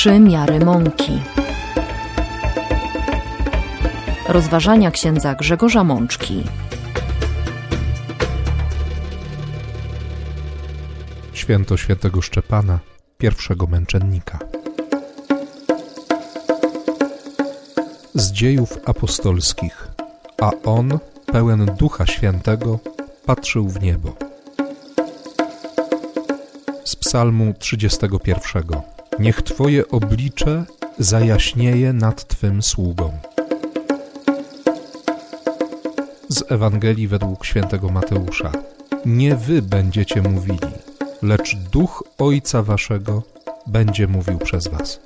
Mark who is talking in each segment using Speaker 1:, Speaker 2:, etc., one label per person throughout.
Speaker 1: 3 miary mąki. Rozważania księdza Grzegorza Mączki.
Speaker 2: Święto świętego Szczepana, pierwszego męczennika. Z Dziejów Apostolskich. A on, pełen Ducha Świętego, patrzył w niebo. Z Psalmu 31. Niech Twoje oblicze zajaśnieje nad Twym sługą. Z Ewangelii według świętego Mateusza. Nie wy będziecie mówili, lecz Duch Ojca Waszego będzie mówił przez was.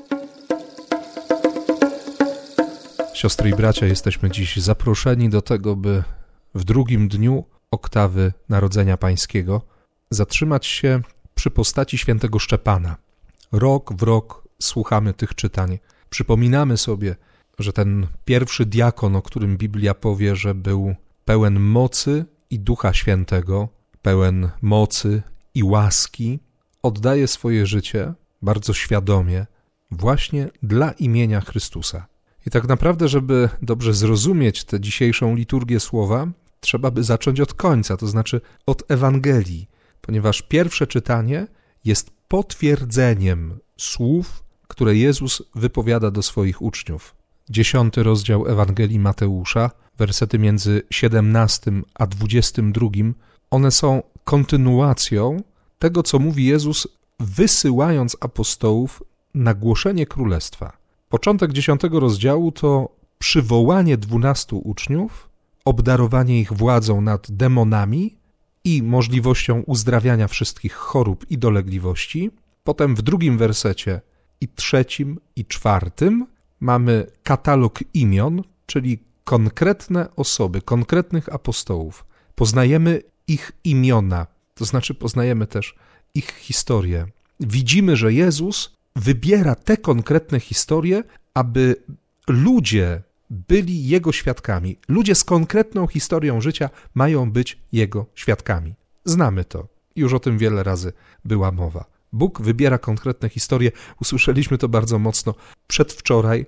Speaker 2: Siostry i bracia, jesteśmy dziś zaproszeni do tego, by w drugim dniu oktawy Narodzenia Pańskiego zatrzymać się przy postaci świętego Szczepana. Rok w rok słuchamy tych czytań. Przypominamy sobie, że ten pierwszy diakon, o którym Biblia powie, że był pełen mocy i Ducha Świętego, pełen mocy i łaski, oddaje swoje życie bardzo świadomie właśnie dla imienia Chrystusa. I tak naprawdę, żeby dobrze zrozumieć tę dzisiejszą liturgię słowa, trzeba by zacząć od końca, to znaczy od Ewangelii, ponieważ pierwsze czytanie jest potwierdzeniem słów, które Jezus wypowiada do swoich uczniów. 10 rozdział Ewangelii Mateusza, wersety między 17 a 22, one są kontynuacją tego, co mówi Jezus, wysyłając apostołów na głoszenie królestwa. Początek 10 rozdziału to przywołanie 12 uczniów, obdarowanie ich władzą nad demonami i możliwością uzdrawiania wszystkich chorób i dolegliwości. Potem w drugim wersecie i 3 i 4 mamy katalog imion, czyli konkretne osoby, konkretnych apostołów. Poznajemy ich imiona, to znaczy poznajemy też ich historię. Widzimy, że Jezus wybiera te konkretne historie, aby ludzie byli Jego świadkami. Ludzie z konkretną historią życia mają być Jego świadkami. Znamy to. Już o tym wiele razy była mowa. Bóg wybiera konkretne historie. Usłyszeliśmy to bardzo mocno przedwczoraj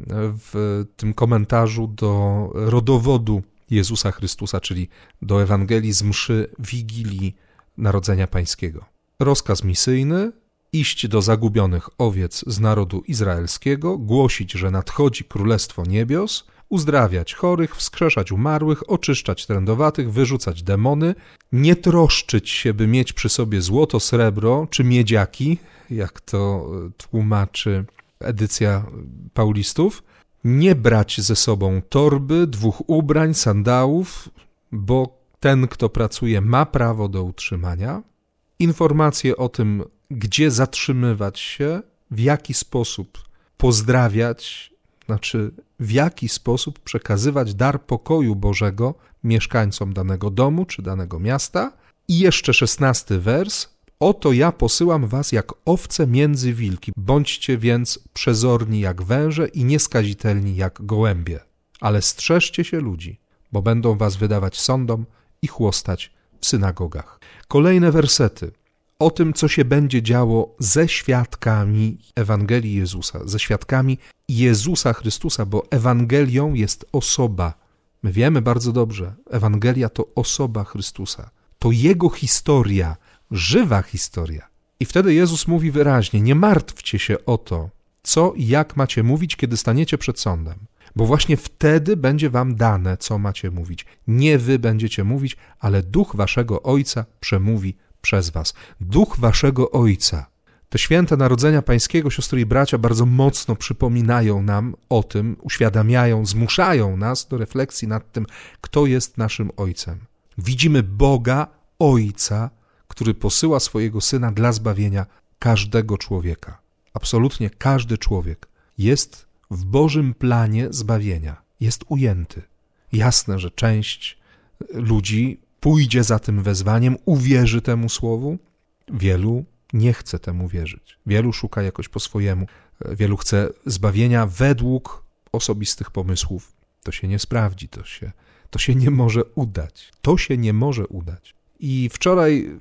Speaker 2: w tym komentarzu do rodowodu Jezusa Chrystusa, czyli do Ewangelii z mszy Wigilii Narodzenia Pańskiego. Rozkaz misyjny: iść do zagubionych owiec z narodu izraelskiego, głosić, że nadchodzi Królestwo Niebios, uzdrawiać chorych, wskrzeszać umarłych, oczyszczać trędowatych, wyrzucać demony, nie troszczyć się, by mieć przy sobie złoto, srebro czy miedziaki, jak to tłumaczy edycja Paulistów, nie brać ze sobą torby, 2 ubrań, sandałów, bo ten, kto pracuje, ma prawo do utrzymania, informacje o tym, gdzie zatrzymywać się, w jaki sposób pozdrawiać, znaczy w jaki sposób przekazywać dar pokoju Bożego mieszkańcom danego domu czy danego miasta. I jeszcze 16 wers. Oto ja posyłam was jak owce między wilki. Bądźcie więc przezorni jak węże i nieskazitelni jak gołębie. Ale strzeżcie się ludzi, bo będą was wydawać sądom i chłostać w synagogach. Kolejne wersety o tym, co się będzie działo ze świadkami Ewangelii Jezusa, ze świadkami Jezusa Chrystusa, bo Ewangelią jest osoba. My wiemy bardzo dobrze, Ewangelia to osoba Chrystusa. To Jego historia, żywa historia. I wtedy Jezus mówi wyraźnie: nie martwcie się o to, co i jak macie mówić, kiedy staniecie przed sądem, bo właśnie wtedy będzie wam dane, co macie mówić. Nie wy będziecie mówić, ale Duch waszego Ojca przemówi przez was. Duch waszego Ojca. Te święte Narodzenia Pańskiego, siostry i bracia, bardzo mocno przypominają nam o tym, uświadamiają, zmuszają nas do refleksji nad tym, kto jest naszym Ojcem. Widzimy Boga, Ojca, który posyła swojego Syna dla zbawienia każdego człowieka. Absolutnie każdy człowiek jest w Bożym planie zbawienia. Jest ujęty. Jasne, że część ludzi pójdzie za tym wezwaniem, uwierzy temu słowu. Wielu nie chce temu wierzyć. Wielu szuka jakoś po swojemu. Wielu chce zbawienia według osobistych pomysłów. To się nie sprawdzi, to się nie może udać. To się nie może udać. I wczoraj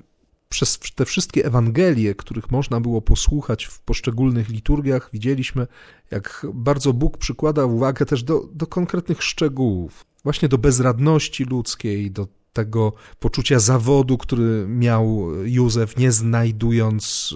Speaker 2: Przez te wszystkie Ewangelie, których można było posłuchać w poszczególnych liturgiach, widzieliśmy, jak bardzo Bóg przykłada uwagę też do konkretnych szczegółów. Właśnie do bezradności ludzkiej, do tego poczucia zawodu, który miał Józef, nie znajdując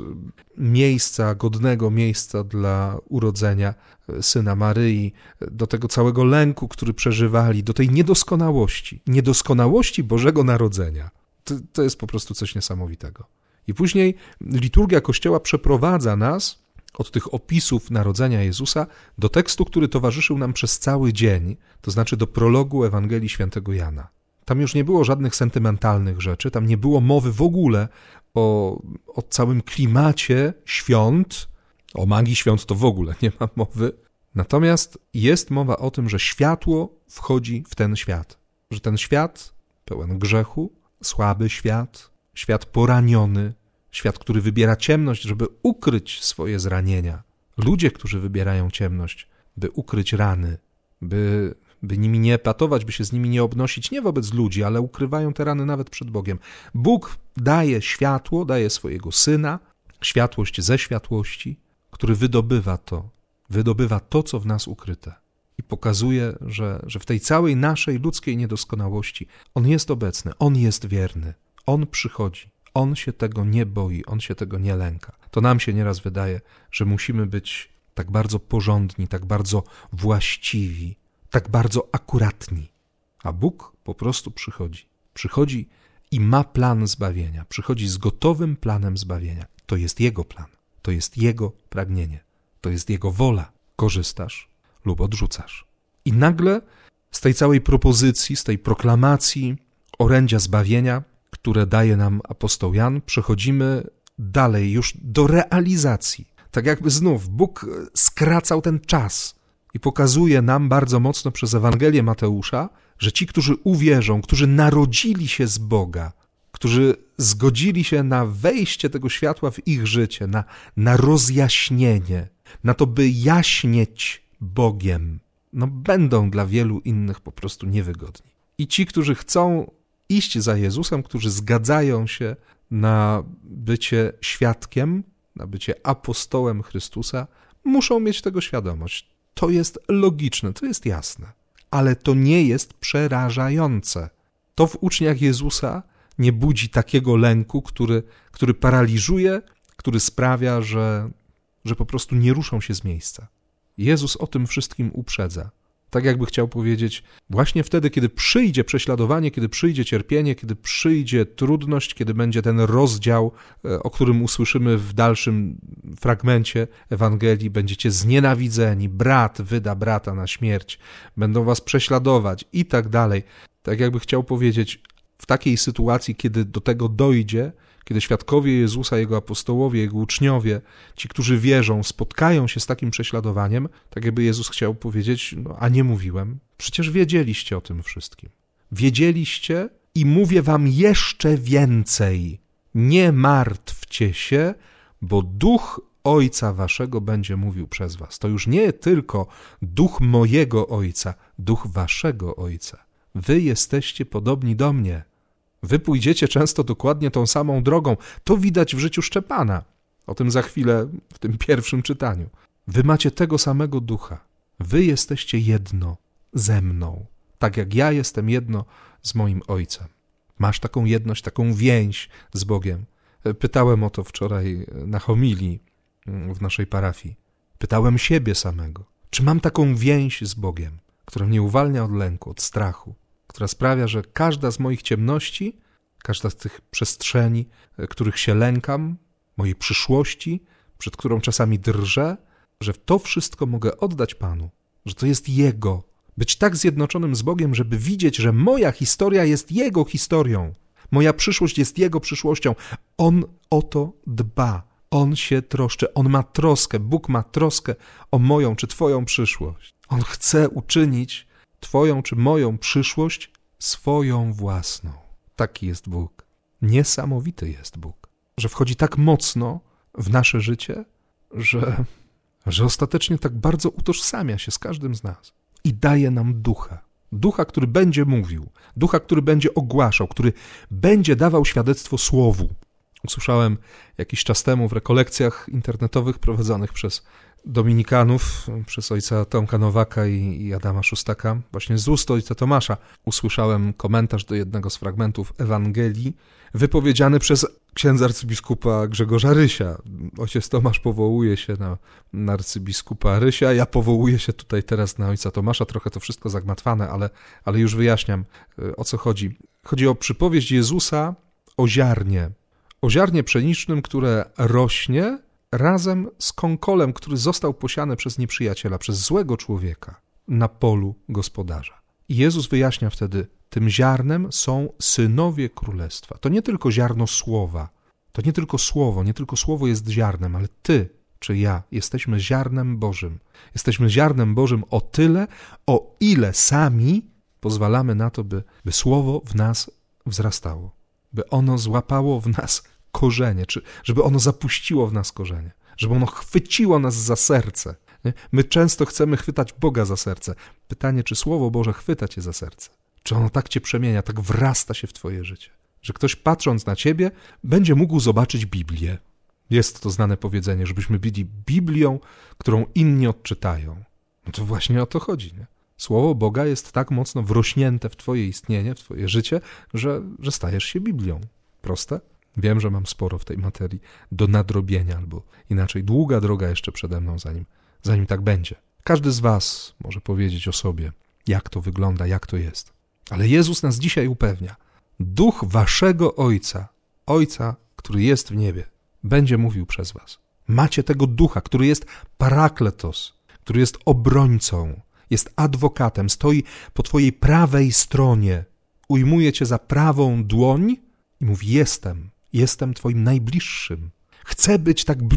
Speaker 2: godnego miejsca dla urodzenia syna Maryi, do tego całego lęku, który przeżywali, do tej niedoskonałości Bożego Narodzenia. To jest po prostu coś niesamowitego. I później liturgia Kościoła przeprowadza nas od tych opisów narodzenia Jezusa do tekstu, który towarzyszył nam przez cały dzień, to znaczy do prologu Ewangelii Świętego Jana. Tam już nie było żadnych sentymentalnych rzeczy, tam nie było mowy w ogóle o całym klimacie świąt, o magii świąt to w ogóle nie ma mowy. Natomiast jest mowa o tym, że światło wchodzi w ten świat, że ten świat pełen grzechu, słaby świat poraniony, świat, który wybiera ciemność, żeby ukryć swoje zranienia. Ludzie, którzy wybierają ciemność, by ukryć rany, by nimi nie epatować, by się z nimi nie obnosić, nie wobec ludzi, ale ukrywają te rany nawet przed Bogiem. Bóg daje światło, daje swojego Syna, światłość ze światłości, który wydobywa to, co w nas ukryte. I pokazuje, że w tej całej naszej ludzkiej niedoskonałości On jest obecny, On jest wierny, On przychodzi, On się tego nie boi, On się tego nie lęka. To nam się nieraz wydaje, że musimy być tak bardzo porządni, tak bardzo właściwi, tak bardzo akuratni. A Bóg po prostu przychodzi. Przychodzi i ma plan zbawienia. Przychodzi z gotowym planem zbawienia. To jest Jego plan. To jest Jego pragnienie. To jest Jego wola. Korzystasz lub odrzucasz. I nagle z tej całej propozycji, z tej proklamacji orędzia zbawienia, które daje nam apostoł Jan, przechodzimy dalej już do realizacji. Tak jakby znów Bóg skracał ten czas i pokazuje nam bardzo mocno przez Ewangelię Mateusza, że ci, którzy uwierzą, którzy narodzili się z Boga, którzy zgodzili się na wejście tego światła w ich życie, na rozjaśnienie, na to, by jaśnieć Bogiem, będą dla wielu innych po prostu niewygodni. I ci, którzy chcą iść za Jezusem, którzy zgadzają się na bycie świadkiem, na bycie apostołem Chrystusa, muszą mieć tego świadomość. To jest logiczne, to jest jasne, ale to nie jest przerażające. To w uczniach Jezusa nie budzi takiego lęku, który paraliżuje, który sprawia, że po prostu nie ruszą się z miejsca. Jezus o tym wszystkim uprzedza. Tak jakby chciał powiedzieć, właśnie wtedy, kiedy przyjdzie prześladowanie, kiedy przyjdzie cierpienie, kiedy przyjdzie trudność, kiedy będzie ten rozdział, o którym usłyszymy w dalszym fragmencie Ewangelii, będziecie znienawidzeni, brat wyda brata na śmierć, będą was prześladować i tak dalej. Tak jakby chciał powiedzieć, w takiej sytuacji, kiedy do tego dojdzie, kiedy świadkowie Jezusa, Jego apostołowie, Jego uczniowie, ci, którzy wierzą, spotkają się z takim prześladowaniem, tak jakby Jezus chciał powiedzieć, a nie mówiłem? Przecież wiedzieliście o tym wszystkim. Wiedzieliście i mówię wam jeszcze więcej. Nie martwcie się, bo Duch Ojca waszego będzie mówił przez was. To już nie tylko Duch mojego Ojca, Duch waszego Ojca. Wy jesteście podobni do mnie. Wy pójdziecie często dokładnie tą samą drogą. To widać w życiu Szczepana. O tym za chwilę w tym pierwszym czytaniu. Wy macie tego samego ducha. Wy jesteście jedno ze mną. Tak jak ja jestem jedno z moim Ojcem. Masz taką jedność, taką więź z Bogiem. Pytałem o to wczoraj na homilii w naszej parafii. Pytałem siebie samego. Czy mam taką więź z Bogiem, która mnie uwalnia od lęku, od strachu, która sprawia, że każda z moich ciemności, każda z tych przestrzeni, których się lękam, mojej przyszłości, przed którą czasami drżę, że to wszystko mogę oddać Panu, że to jest Jego. Być tak zjednoczonym z Bogiem, żeby widzieć, że moja historia jest Jego historią. Moja przyszłość jest Jego przyszłością. On o to dba. On się troszczy. On ma troskę. Bóg ma troskę o moją czy Twoją przyszłość. On chce uczynić Twoją czy moją przyszłość swoją własną. Taki jest Bóg. Niesamowity jest Bóg, że wchodzi tak mocno w nasze życie, że ostatecznie tak bardzo utożsamia się z każdym z nas i daje nam ducha. Ducha, który będzie mówił, ducha, który będzie ogłaszał, który będzie dawał świadectwo słowu. Usłyszałem jakiś czas temu w rekolekcjach internetowych prowadzonych przez dominikanów, przez ojca Tomka Nowaka i Adama Szóstaka, właśnie z ust ojca Tomasza, usłyszałem komentarz do jednego z fragmentów Ewangelii wypowiedziany przez księdza arcybiskupa Grzegorza Rysia. Ojciec Tomasz powołuje się na arcybiskupa Rysia, ja powołuję się tutaj teraz na ojca Tomasza, trochę to wszystko zagmatwane, ale już wyjaśniam, o co chodzi. Chodzi o przypowieść Jezusa o ziarnie pszenicznym, które rośnie razem z konkolem, który został posiany przez nieprzyjaciela, przez złego człowieka na polu gospodarza. I Jezus wyjaśnia wtedy, tym ziarnem są synowie królestwa. To nie tylko ziarno słowa, to nie tylko słowo jest ziarnem, ale ty czy ja jesteśmy ziarnem Bożym. Jesteśmy ziarnem Bożym o tyle, o ile sami pozwalamy na to, by słowo w nas wzrastało, by ono złapało w nas korzenie, czy żeby ono zapuściło w nas korzenie, żeby ono chwyciło nas za serce. Nie? My często chcemy chwytać Boga za serce. Pytanie, czy Słowo Boże chwyta cię za serce? Czy ono tak cię przemienia, tak wrasta się w twoje życie, że ktoś patrząc na ciebie będzie mógł zobaczyć Biblię. Jest to znane powiedzenie, żebyśmy byli Biblią, którą inni odczytają. No to właśnie o to chodzi. Nie? Słowo Boga jest tak mocno wrośnięte w twoje istnienie, w twoje życie, że stajesz się Biblią. Proste? Wiem, że mam sporo w tej materii do nadrobienia, albo inaczej długa droga jeszcze przede mną, zanim tak będzie. Każdy z was może powiedzieć o sobie, jak to wygląda, jak to jest. Ale Jezus nas dzisiaj upewnia. Duch waszego Ojca, który jest w niebie, będzie mówił przez was. Macie tego Ducha, który jest parakletos, który jest obrońcą, jest adwokatem, stoi po twojej prawej stronie, ujmuje cię za prawą dłoń i mówi: jestem twoim najbliższym. Chcę być tak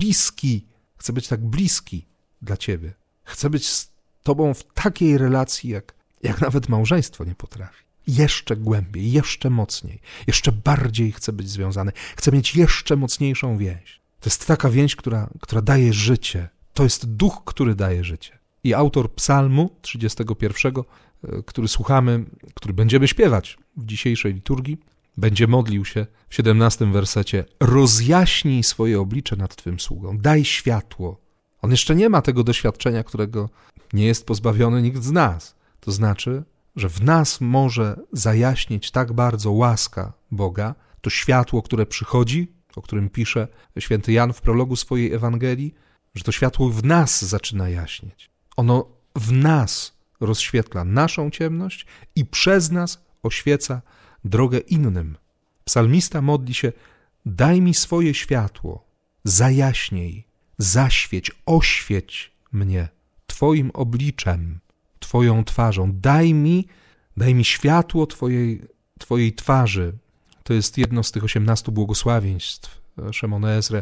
Speaker 2: bliski dla ciebie. Chcę być z tobą w takiej relacji, jak nawet małżeństwo nie potrafi. Jeszcze głębiej, jeszcze mocniej, jeszcze bardziej chcę być związany. Chcę mieć jeszcze mocniejszą więź. To jest taka więź, która daje życie. To jest Duch, który daje życie. I autor Psalmu 31, który słuchamy, który będziemy śpiewać w dzisiejszej liturgii, będzie modlił się w 17 wersecie: rozjaśnij swoje oblicze nad Twym sługą, daj światło. On jeszcze nie ma tego doświadczenia, którego nie jest pozbawiony nikt z nas. To znaczy, że w nas może zajaśnieć tak bardzo łaska Boga, to światło, które przychodzi, o którym pisze święty Jan w prologu swojej Ewangelii, że to światło w nas zaczyna jaśnieć. Ono w nas rozświetla naszą ciemność i przez nas oświeca drogę innym. Psalmista modli się: daj mi swoje światło, zajaśnij, zaświeć, oświeć mnie Twoim obliczem, Twoją twarzą. Daj mi światło Twojej twarzy. To jest jedno z tych 18 błogosławieństw Szemona Ezry,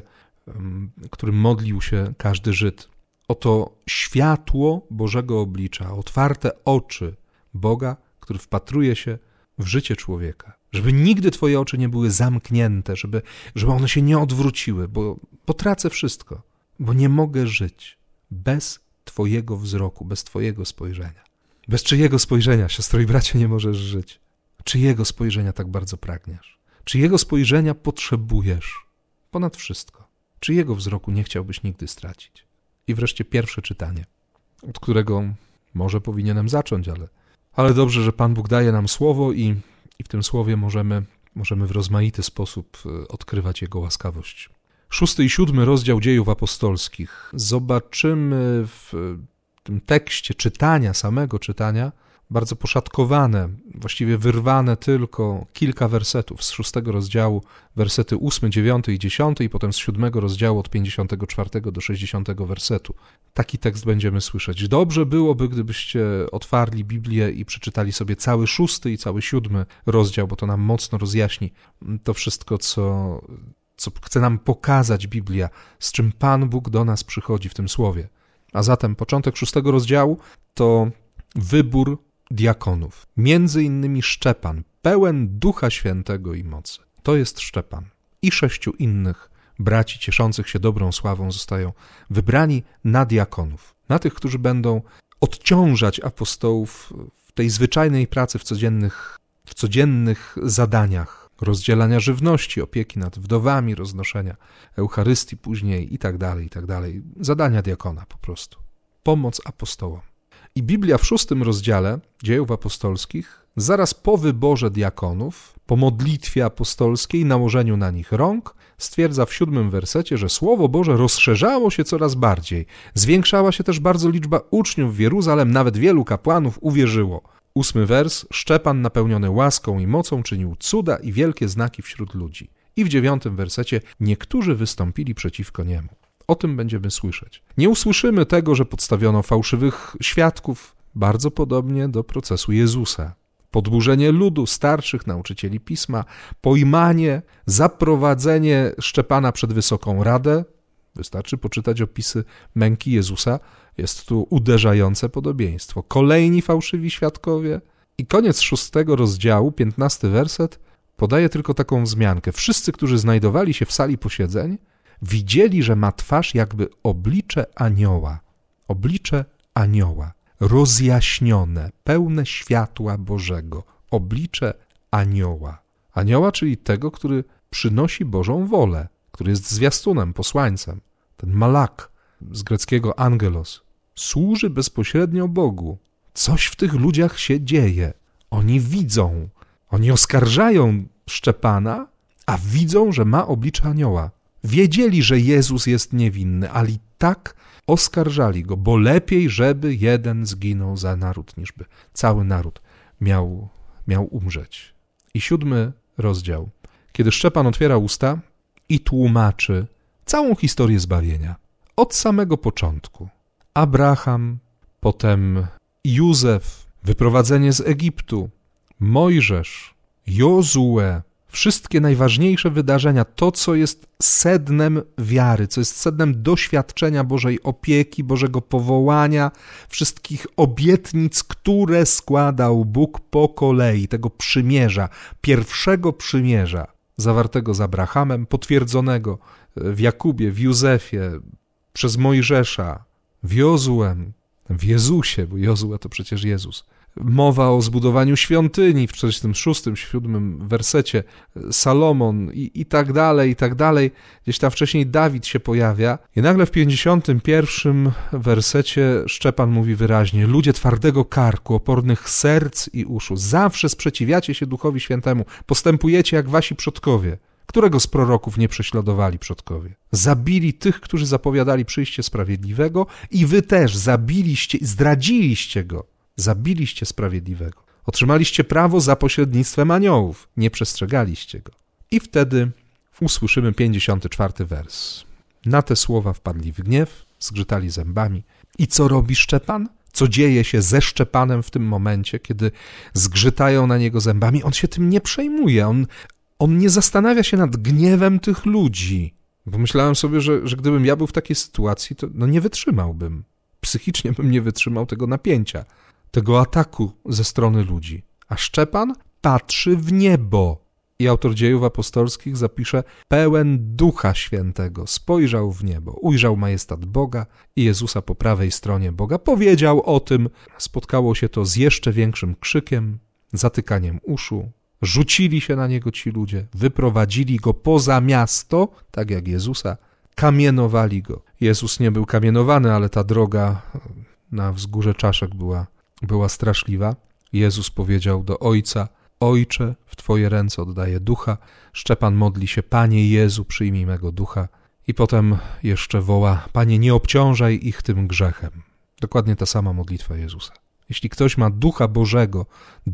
Speaker 2: którym modlił się każdy Żyd. Oto światło Bożego oblicza, otwarte oczy Boga, który wpatruje się w życie człowieka. Żeby nigdy twoje oczy nie były zamknięte, żeby one się nie odwróciły, bo potracę wszystko, bo nie mogę żyć bez twojego wzroku, bez twojego spojrzenia. Bez czyjego spojrzenia, siostro i bracie, nie możesz żyć? Czyjego spojrzenia tak bardzo pragniesz? Czyjego spojrzenia potrzebujesz ponad wszystko? Czyjego wzroku nie chciałbyś nigdy stracić? I wreszcie pierwsze czytanie, od którego może powinienem zacząć, ale dobrze, że Pan Bóg daje nam słowo i w tym słowie możemy w rozmaity sposób odkrywać Jego łaskawość. 6 i 7 rozdział Dziejów Apostolskich. Zobaczymy w tym tekście samego czytania, bardzo poszatkowane, właściwie wyrwane tylko kilka wersetów z 6 rozdziału, wersety 8, 9 i 10 i potem z 7 rozdziału od 54 do 60 wersetu. Taki tekst będziemy słyszeć. Dobrze byłoby, gdybyście otwarli Biblię i przeczytali sobie cały 6 i cały 7 rozdział, bo to nam mocno rozjaśni to wszystko, co chce nam pokazać Biblia, z czym Pan Bóg do nas przychodzi w tym słowie. A zatem początek 6 rozdziału to wybór diakonów. Między innymi Szczepan, pełen Ducha Świętego i mocy. To jest Szczepan. I 6 innych braci cieszących się dobrą sławą zostają wybrani na diakonów. Na tych, którzy będą odciążać apostołów w tej zwyczajnej pracy, w codziennych zadaniach. rozdzielania żywności, opieki nad wdowami, roznoszenia Eucharystii później i tak dalej. Zadania diakona po prostu. Pomoc apostołom. I Biblia w 6 rozdziale Dziejów Apostolskich, zaraz po wyborze diakonów, po modlitwie apostolskiej, nałożeniu na nich rąk, stwierdza w 7 wersecie, że Słowo Boże rozszerzało się coraz bardziej. Zwiększała się też bardzo liczba uczniów w Jeruzalem, nawet wielu kapłanów uwierzyło. 8 wers. Szczepan napełniony łaską i mocą czynił cuda i wielkie znaki wśród ludzi. I w 9 wersecie niektórzy wystąpili przeciwko niemu. O tym będziemy słyszeć. Nie usłyszymy tego, że podstawiono fałszywych świadków, bardzo podobnie do procesu Jezusa. Podburzenie ludu, starszych nauczycieli pisma, pojmanie, zaprowadzenie Szczepana przed wysoką radę. Wystarczy poczytać opisy męki Jezusa. Jest tu uderzające podobieństwo. Kolejni fałszywi świadkowie. I koniec 6 rozdziału, 15 werset, podaje tylko taką wzmiankę. Wszyscy, którzy znajdowali się w sali posiedzeń, widzieli, że ma twarz jakby oblicze anioła. Oblicze anioła. Rozjaśnione, pełne światła Bożego. Oblicze anioła. Anioła, czyli tego, który przynosi Bożą wolę, który jest zwiastunem, posłańcem. Ten malak, z greckiego angelos, służy bezpośrednio Bogu. Coś w tych ludziach się dzieje. Oni widzą, oni oskarżają Szczepana, a widzą, że ma oblicze anioła. Wiedzieli, że Jezus jest niewinny, ale i tak oskarżali go, bo lepiej, żeby jeden zginął za naród, niżby cały naród miał umrzeć. I 7 rozdział. Kiedy Szczepan otwiera usta i tłumaczy całą historię zbawienia. Od samego początku. Abraham, potem Józef, wyprowadzenie z Egiptu, Mojżesz, Jozue, wszystkie najważniejsze wydarzenia, to co jest sednem wiary, co jest sednem doświadczenia Bożej opieki, Bożego powołania, wszystkich obietnic, które składał Bóg po kolei, tego przymierza, pierwszego przymierza, zawartego z Abrahamem, potwierdzonego w Jakubie, w Józefie, przez Mojżesza, w Jozuem, w Jezusie, bo Jozue to przecież Jezus. Mowa o zbudowaniu świątyni w 46, 7 wersecie, Salomon i tak dalej. Gdzieś tam wcześniej Dawid się pojawia i nagle w 51 wersecie Szczepan mówi wyraźnie: ludzie twardego karku, opornych serc i uszu, zawsze sprzeciwiacie się Duchowi Świętemu, postępujecie jak wasi przodkowie. Którego z proroków nie prześladowali przodkowie? Zabili tych, którzy zapowiadali przyjście sprawiedliwego i wy też zdradziliście go. Zabiliście sprawiedliwego. Otrzymaliście prawo za pośrednictwem aniołów. Nie przestrzegaliście go. I wtedy usłyszymy 54 wers. Na te słowa wpadli w gniew, zgrzytali zębami. I co robi Szczepan? Co dzieje się ze Szczepanem w tym momencie, kiedy zgrzytają na niego zębami? On się tym nie przejmuje. On nie zastanawia się nad gniewem tych ludzi. Pomyślałem sobie, że gdybym ja był w takiej sytuacji, to nie wytrzymałbym. Psychicznie bym nie wytrzymał tego napięcia, tego ataku ze strony ludzi. A Szczepan patrzy w niebo. I autor Dziejów Apostolskich zapisze: pełen Ducha Świętego spojrzał w niebo, ujrzał majestat Boga i Jezusa po prawej stronie Boga. Powiedział o tym. Spotkało się to z jeszcze większym krzykiem, zatykaniem uszu. Rzucili się na niego ci ludzie, wyprowadzili go poza miasto, tak jak Jezusa, kamienowali go. Jezus nie był kamienowany, ale ta droga na wzgórze czaszek była straszliwa. Jezus powiedział do Ojca: Ojcze, w Twoje ręce oddaję ducha. Szczepan modli się: Panie Jezu, przyjmij mego ducha. I potem jeszcze woła: Panie, nie obciążaj ich tym grzechem. Dokładnie ta sama modlitwa Jezusa. Jeśli ktoś ma Ducha Bożego,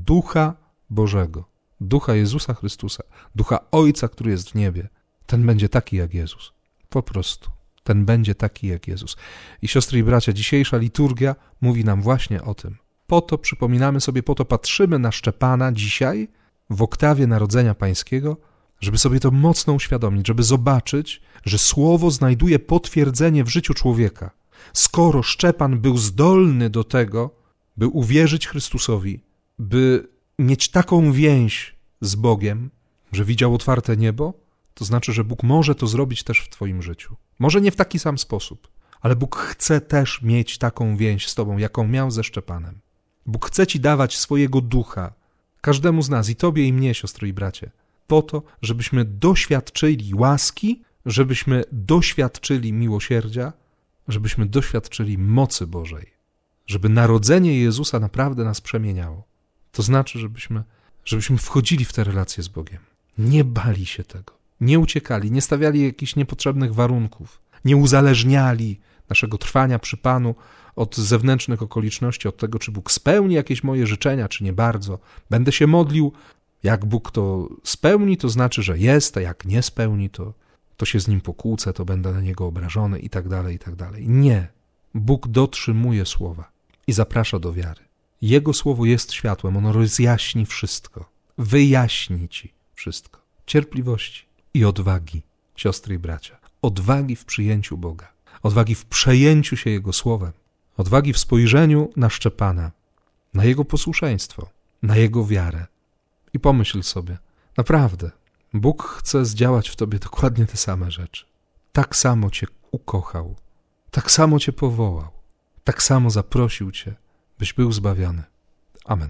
Speaker 2: Ducha Jezusa Chrystusa, Ducha Ojca, który jest w niebie, ten będzie taki jak Jezus. Po prostu. Ten będzie taki jak Jezus. I siostry i bracia, dzisiejsza liturgia mówi nam właśnie o tym. Po to przypominamy sobie, po to patrzymy na Szczepana dzisiaj w oktawie Narodzenia Pańskiego, żeby sobie to mocno uświadomić, żeby zobaczyć, że Słowo znajduje potwierdzenie w życiu człowieka. Skoro Szczepan był zdolny do tego, by uwierzyć Chrystusowi, by mieć taką więź z Bogiem, że widział otwarte niebo, to znaczy, że Bóg może to zrobić też w twoim życiu. Może nie w taki sam sposób, ale Bóg chce też mieć taką więź z tobą, jaką miał ze Szczepanem. Bóg chce ci dawać swojego ducha, każdemu z nas, i tobie, i mnie, siostry i bracie. po to, żebyśmy doświadczyli łaski, żebyśmy doświadczyli miłosierdzia, żebyśmy doświadczyli mocy Bożej, żeby narodzenie Jezusa naprawdę nas przemieniało. To znaczy, żebyśmy wchodzili w te relacje z Bogiem. Nie bali się tego, nie uciekali, nie stawiali jakichś niepotrzebnych warunków, nie uzależniali naszego trwania przy Panu od zewnętrznych okoliczności, od tego, czy Bóg spełni jakieś moje życzenia, czy nie bardzo. Będę się modlił, jak Bóg to spełni, to znaczy, że jest, a jak nie spełni, to się z Nim pokłócę, to będę na Niego obrażony i tak dalej, i tak dalej. Nie. Bóg dotrzymuje słowa i zaprasza do wiary. Jego słowo jest światłem, ono rozjaśni wszystko, wyjaśni ci wszystko. Cierpliwości i odwagi, siostry i bracia. Odwagi w przyjęciu Boga, odwagi w przejęciu się Jego słowem, odwagi w spojrzeniu na Szczepana, na Jego posłuszeństwo, na Jego wiarę. I pomyśl sobie, naprawdę, Bóg chce zdziałać w tobie dokładnie te same rzeczy. Tak samo cię ukochał, tak samo cię powołał, tak samo zaprosił cię, byś był zbawiony. Amen.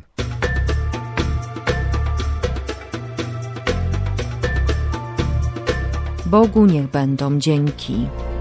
Speaker 1: Bogu niech będą dzięki.